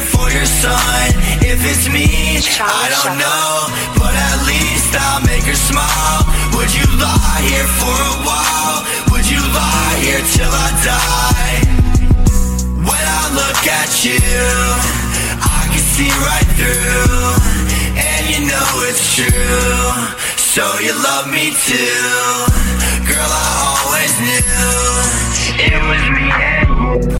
for your son. If it's me, I don't know, but at least I'll make her smile. Would you lie here for a while? Would you lie here till I die? When I look at you, I can see right through, and you know it's true. So you love me too. Girl, I always knew it was me and you.